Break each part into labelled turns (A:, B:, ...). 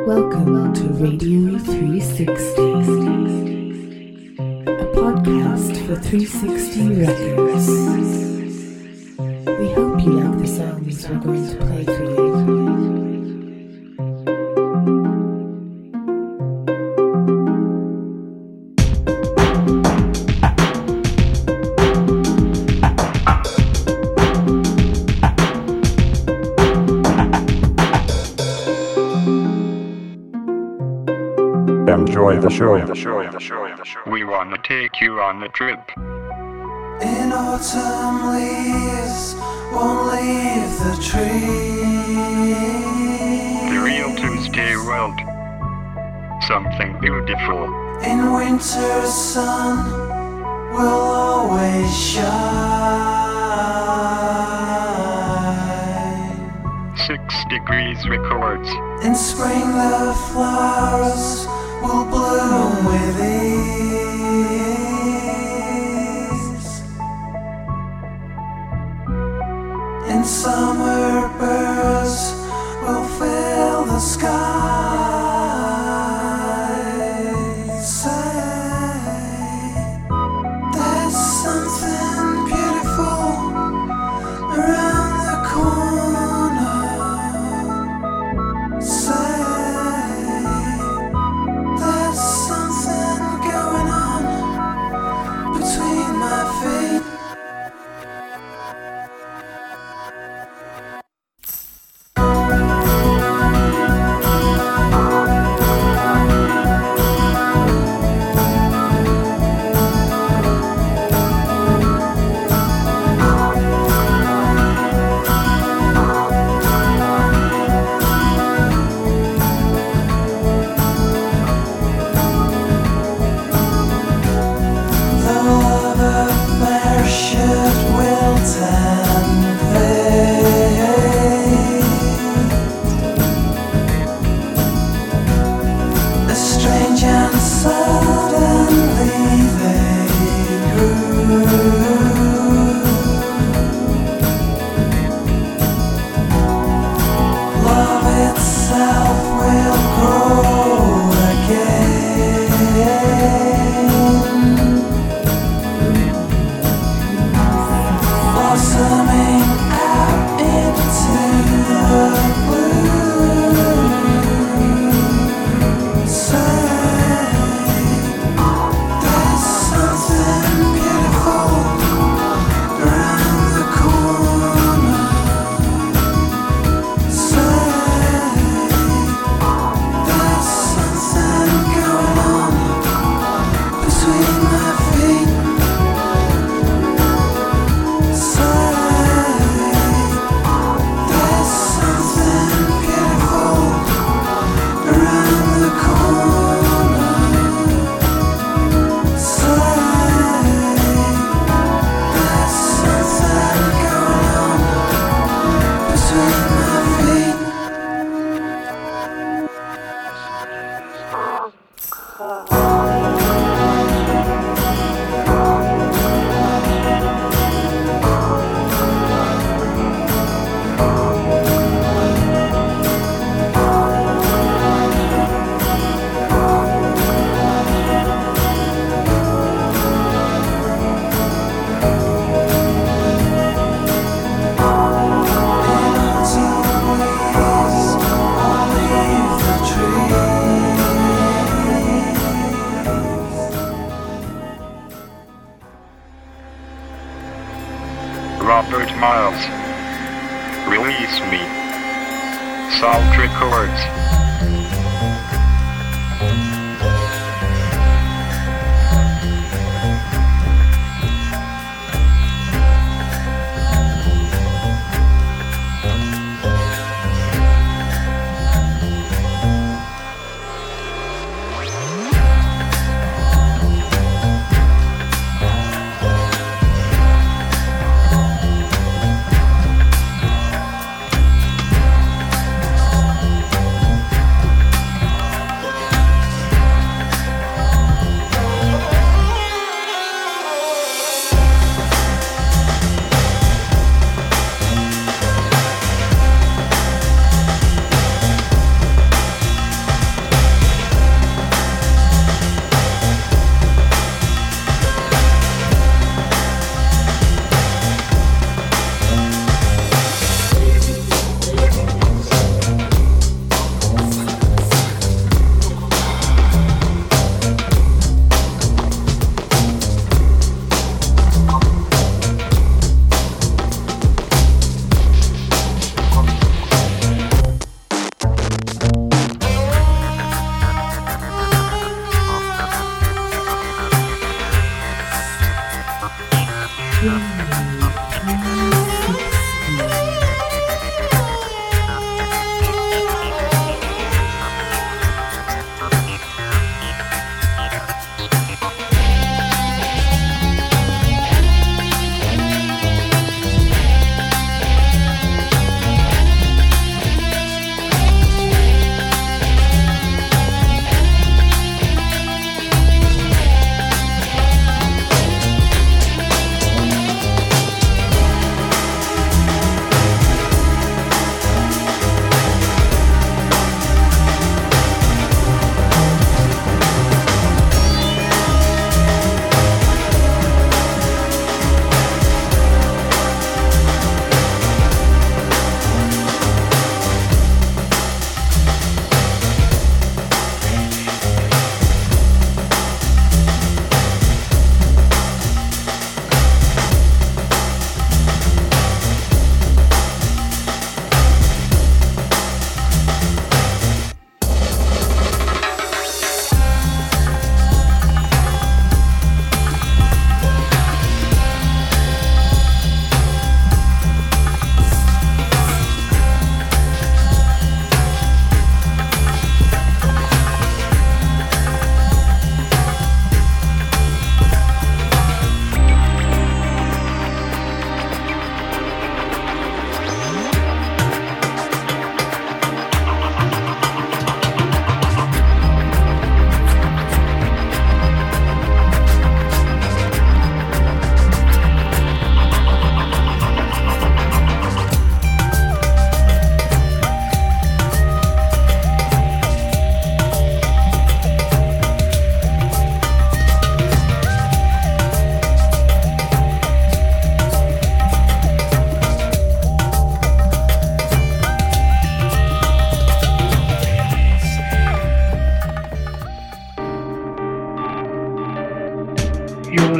A: Welcome to Radio 360, a podcast for 360 Records. We hope you like the songs we're going to play for you.
B: Enjoy the show.
C: We want to take you on the trip.
D: In autumn leaves won't leave the tree.
C: The real Tuesday world. Something beautiful.
D: In winter sun will always shine.
C: 6 Degrees Records.
D: In spring the flowers will bloom with ease. In summer birds will fill the sky. Say, there's something beautiful around the corner. Say, there's something going on between my feet.
C: Robert Miles. Release Me. Salt Records.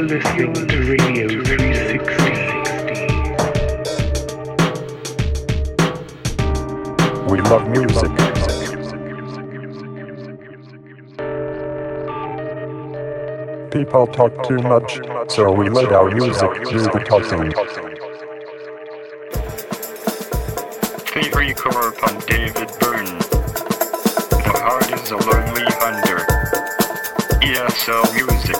B: listening to Radio 360.
E: We love music. People talk too much, so we let our music do the talking.
C: Favorite cover upon David Byrne. The Heart is a Lonely Hunter. ESL Music.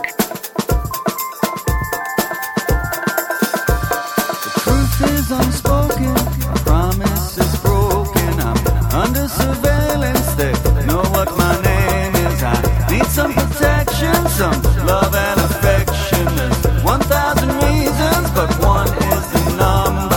F: The truth is unspoken, a promise is broken. I'm under surveillance, they know what my name is. I need some protection, some love and affection. There's 1,000 reasons, but one is the number.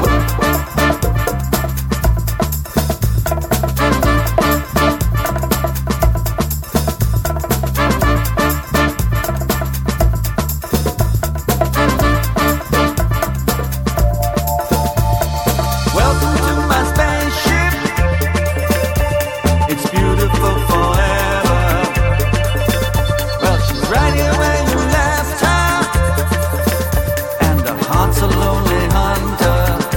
F: Welcome to my spaceship. It's beautiful forever. Well, she's right here where you left her, and the heart's a lonely hunter.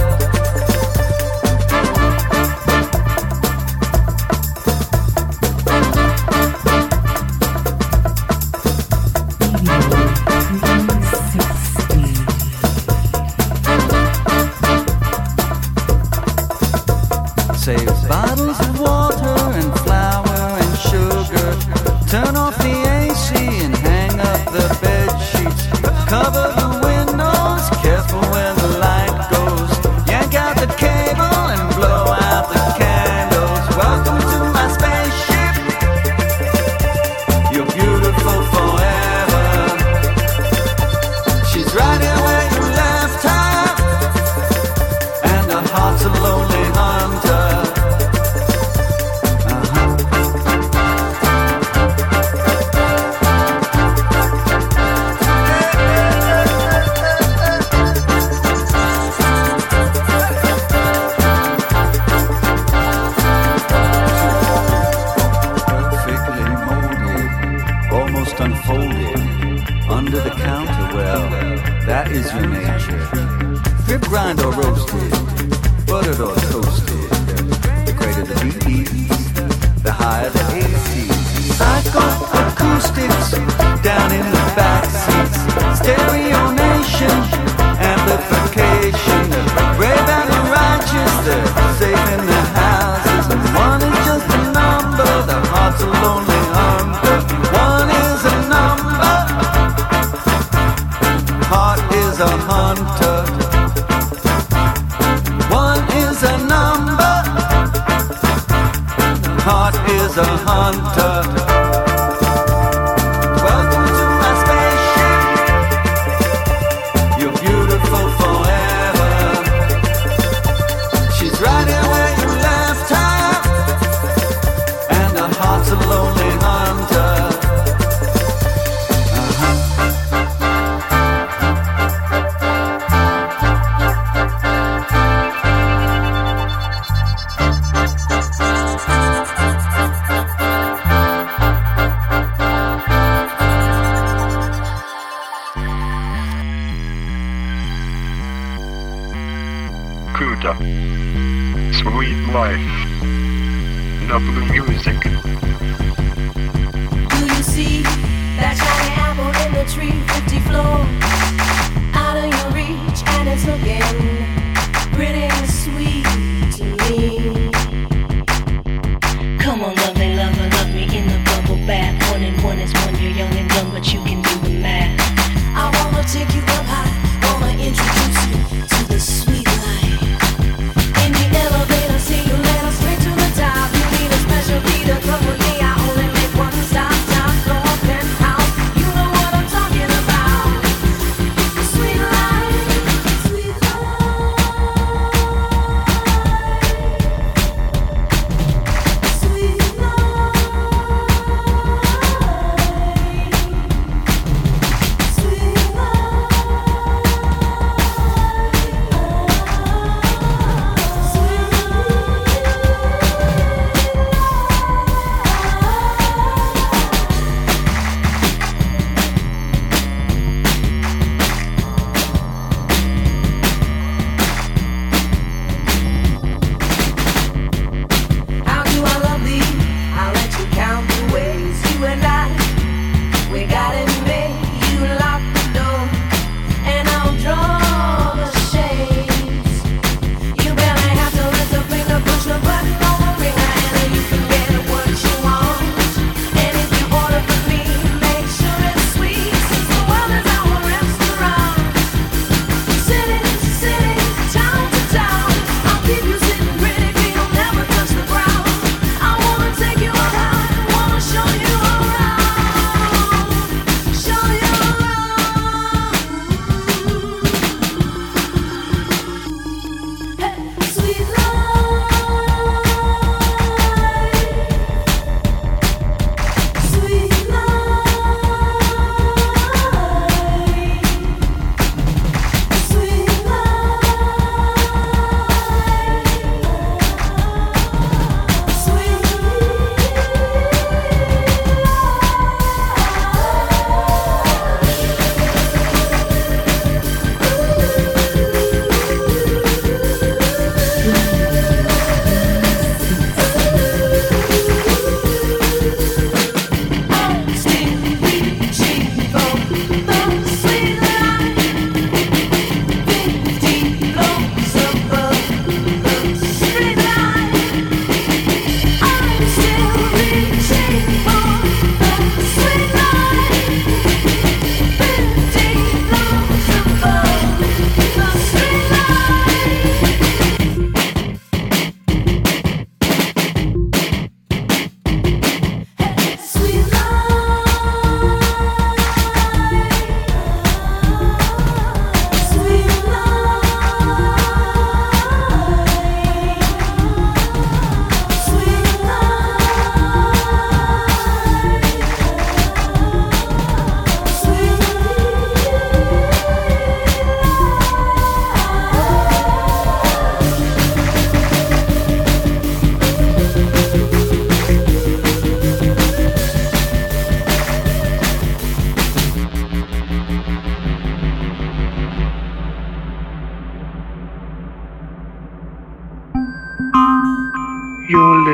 F: Save bottles of water and flour and sugar. Turn off the AC and hang up the bed sheets. Cover the windows, careful where the light goes. Yank out the cable and blow out the candles. Welcome to my spaceship. You're beautiful forever. She's right here where you left her, and her heart's a lonely hunter. Perfectly molded, almost unfolded, under the counter. Well, that is your nature. Drip grind or roasted, buttered or toasted. The greater the BPs, the higher the ACs. Psycho acoustics down in the back seats. Stereo nation, amplification. The brave and the righteous, they're safe in their houses. And one is just a number, the heart's a lonely hunter. One is a number, heart is a hunter. One is a number, heart is a hunter. Welcome to my spaceship. You're beautiful forever. She's right here where you left her, and her heart's a lonely hunter.
C: Kuda. Sweet Life. The Blue Music.
G: Do you see that shiny apple in the tree, 50 floor? Out of your reach, and it's looking pretty sweet to me. Come on, lovely lover, love me in the bubble bath. 1 and 1 is 1, you're young and dumb, but you can do the math. I wanna take you up high, wanna introduce you to the sweet life. In the elevator, see you later, straight to the top. You need a special leader, come with me. I only make one stop, top floor, penthouse. You know what I'm talking about. Sweet life, sweet life.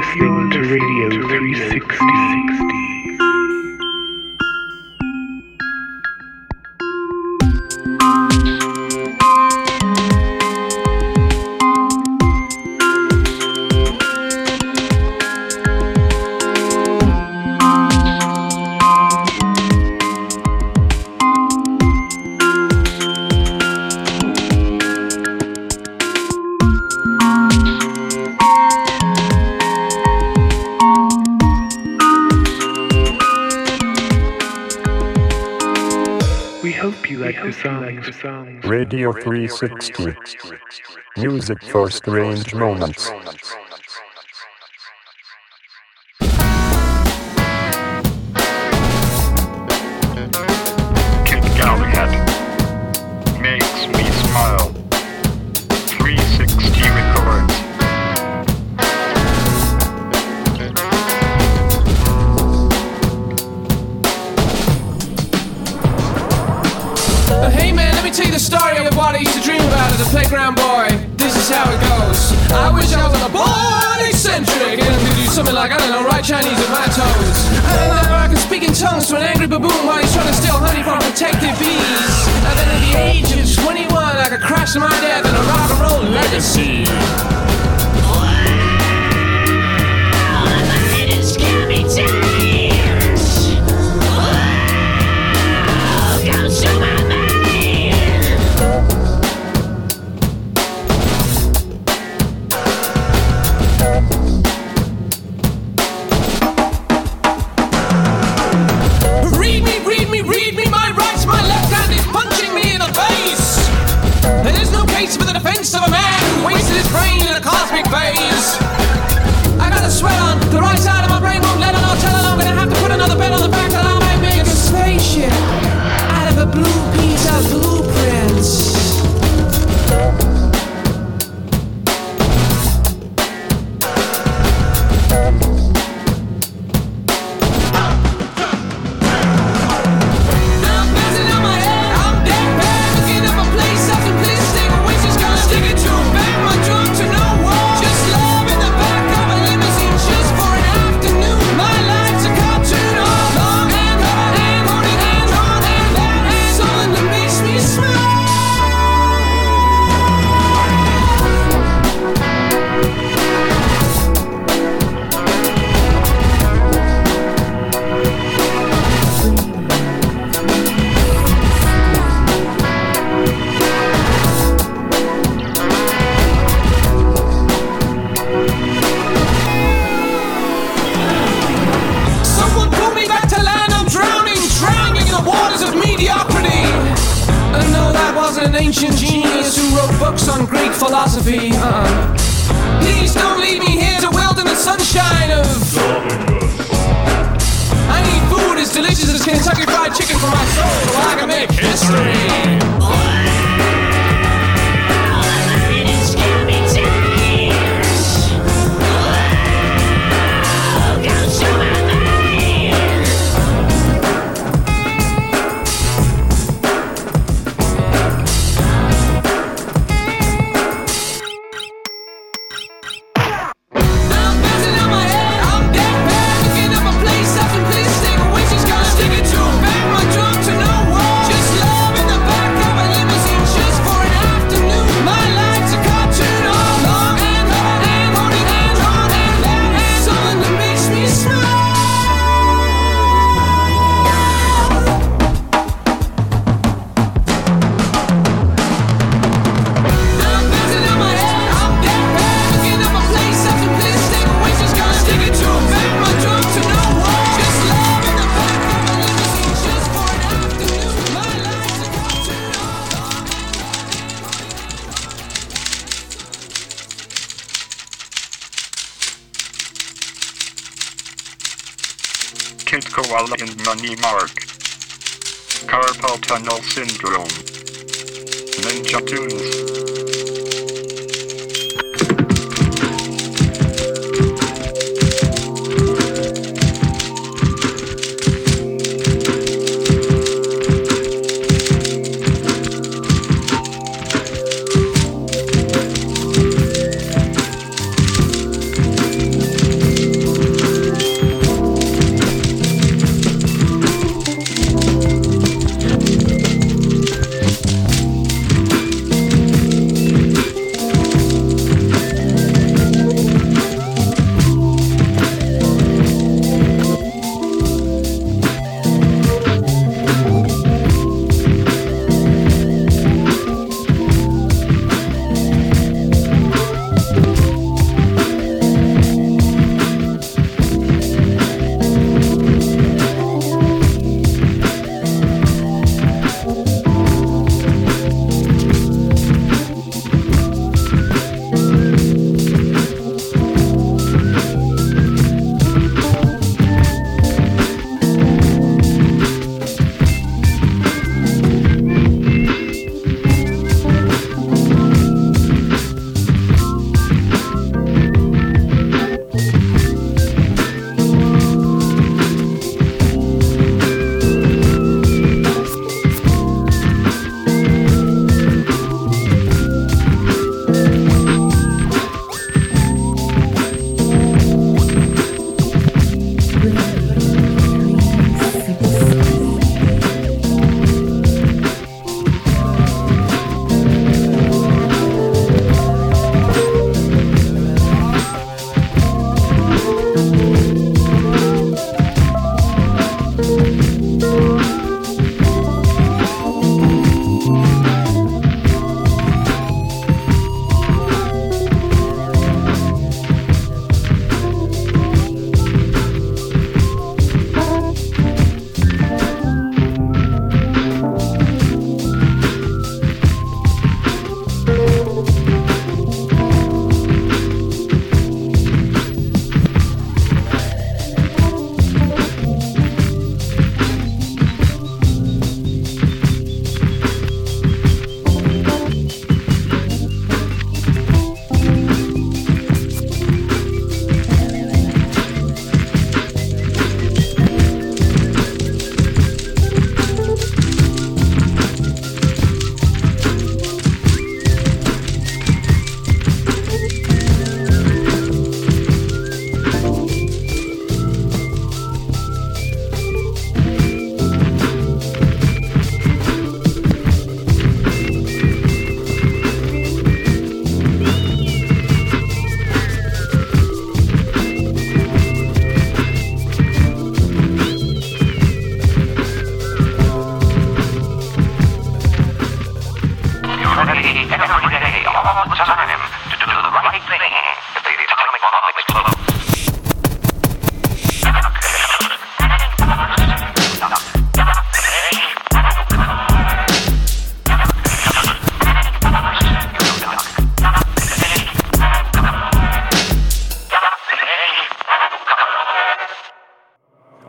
B: listening to Radio 360. Songs.
E: Radio 360. Music for strange moments.
C: Kid Galahad makes me smile. 360 records.
H: Hey man, let me tell you the story of what I used to dream about as a playground boy. This is how it goes. I wish I was on a board eccentric and could do something like, I don't know, write Chinese with my toes. And I could speak in tongues to an angry baboon while he's trying to steal honey from protective bees. And then at the age of 21, I could crash to my death in a rock and roll legacy. For the defense of a man who wasted his brain in a cosmic phase. I got a sweat on the right side of my brain, won't let it all tell it. I'm gonna have to put another bed on the back that I might make a spaceship out of a blue piece of blueprints. Ancient genius who wrote books on Greek philosophy. Please don't leave me here to wilt in the sunshine of. I need food as delicious as Kentucky Fried Chicken for my soul, so I can make history.
C: Kid Koala and Money Mark. Carpal Tunnel Syndrome. Ninja Tunes.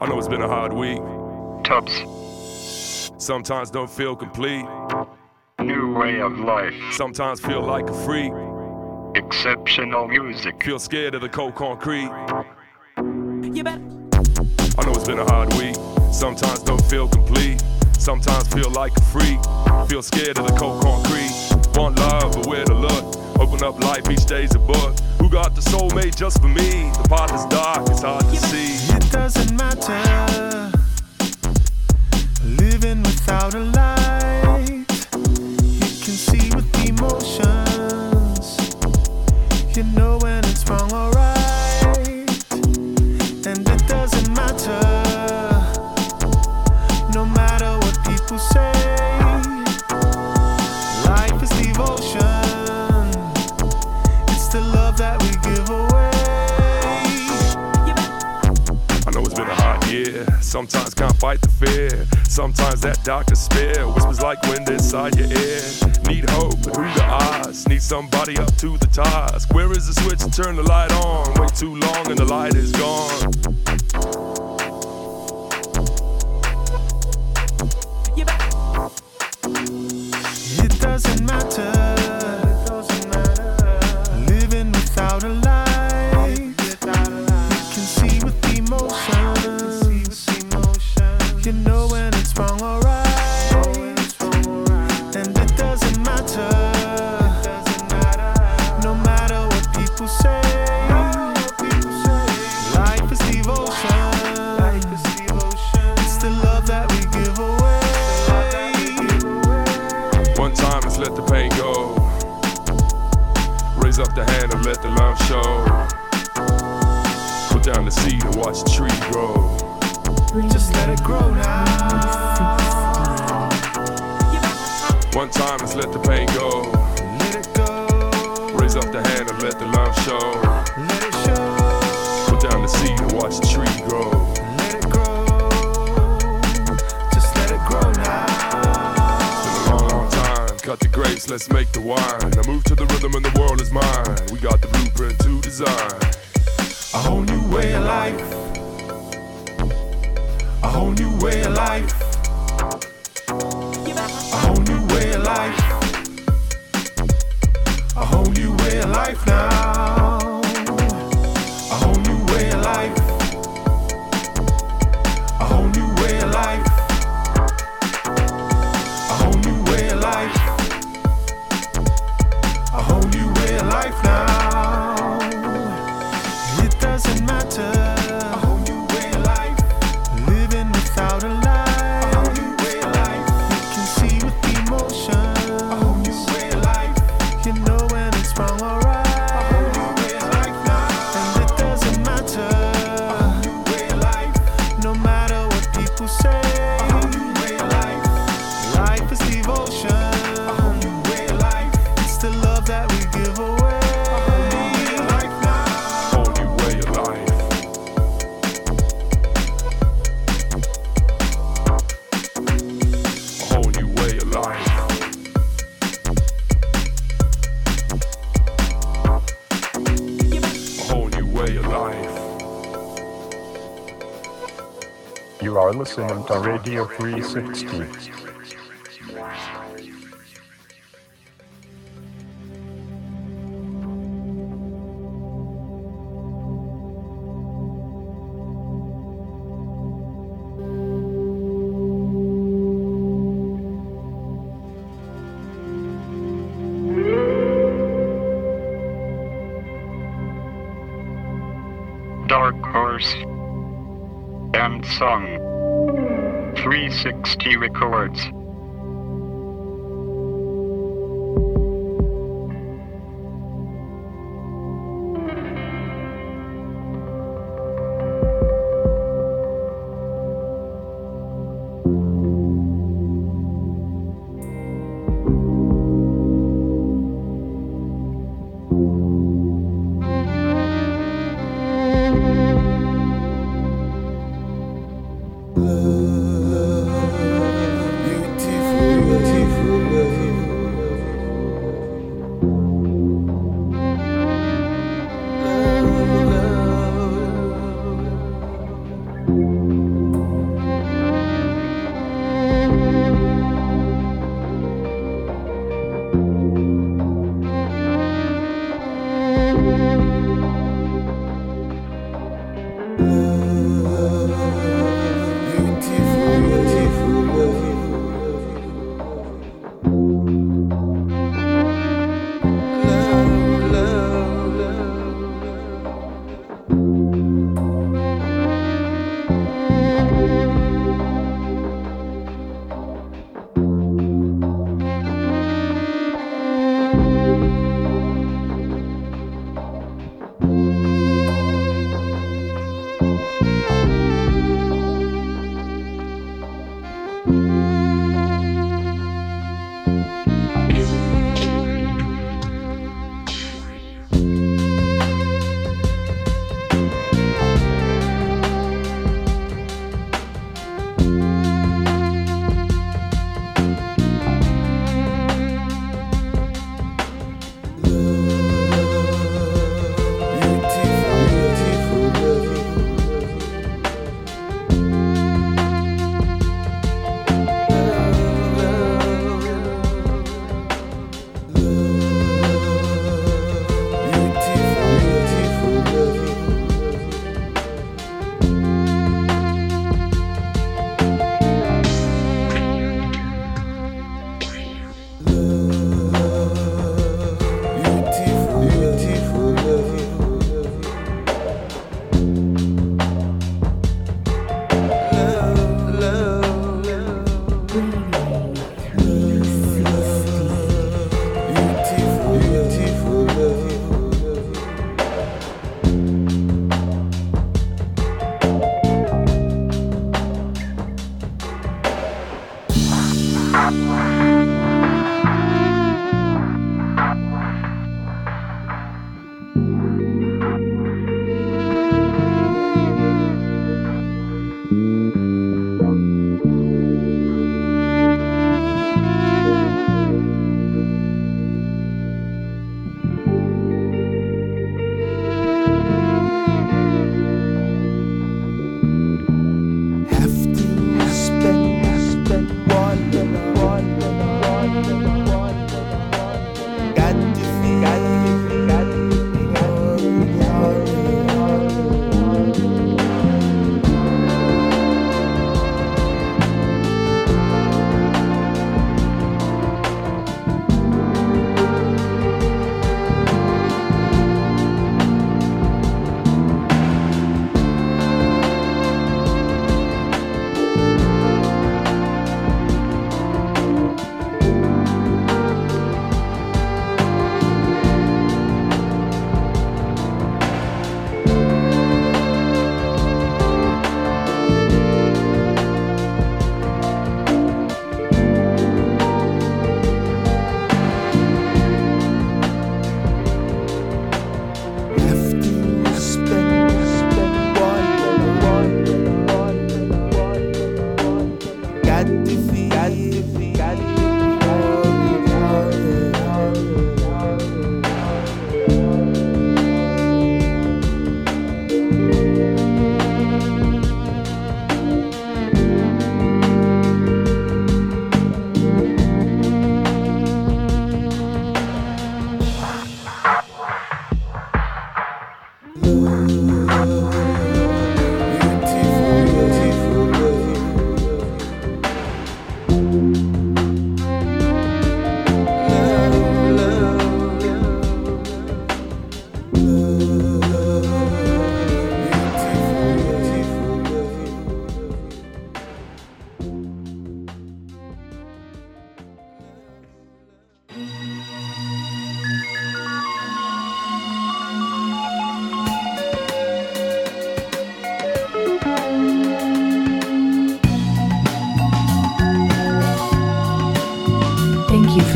I: I know it's been a hard week.
C: Tubbs.
I: Sometimes don't feel complete.
C: New way of life.
I: Sometimes feel like a freak.
C: Exceptional music.
I: Feel scared of the cold concrete.
G: You better.
I: I know it's been a hard week. Sometimes don't feel complete. Sometimes feel like a freak. Feel scared of the cold concrete. Want love, but where to look? Open up life, each day's a book. Who got the soulmate just for me? The path is dark, it's hard to see.
D: It doesn't matter living without a light. You can see with emotions. You know when it's wrong or right. And it doesn't matter, no matter what people say. Life is devotion. It's the love that we give away.
I: I know it's been a hard year. Sometimes can't fight the fear. Sometimes that dark despair whispers like wind inside your ear. Need hope, but who the odds? Need somebody up to the task. Where is the switch to turn the light on? Wait too long and the light is gone.
D: It doesn't matter living without a light. You can see with emotions. You know when it's wrong or right. And it doesn't matter, no matter what people say. Life is devotion. It's the love that we give away.
I: One time, let's let the pain go. Raise up the hand and let the love show. Put down the seed and watch the tree grow.
D: Just let it grow now.
I: One time, let's let the pain go.
D: Let it go.
I: Raise up the hand and let the love show.
D: Let it show.
I: Put down the seed and watch the tree grow.
D: Let it grow. Just let it grow now.
I: It's been a long, long time. Cut the grapes, let's make the wine. Now move to the rhythm and the world is mine. We got the blueprint to design
D: A whole new way of life. A whole new way of life. A whole new way of life. A whole new way of life now. A whole new way of life. A whole new way of life. A whole new way of life. A whole new way of life now. It doesn't matter. A whole new way of life. Living without a light. A whole new way of life. You can see with emotion. A whole new way of life. You know when it's wrong or right. A whole new way of life now. And it doesn't matter. A whole new way of life. No matter what people say. A whole new way of life. Life is devotion. A whole new way of life. It's the love that we give away. A whole new way of life now.
I: whole new way of life. A whole new way of life. A whole new way of life.
E: You are listening to Radio 360.
C: Dark Horse and Song 360 Records.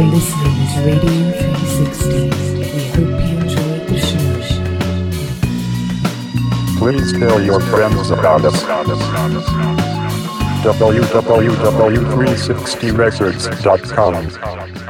A: for listening to Radio 360. We hope you enjoyed the show.
E: Please tell your friends about us. www.360records.com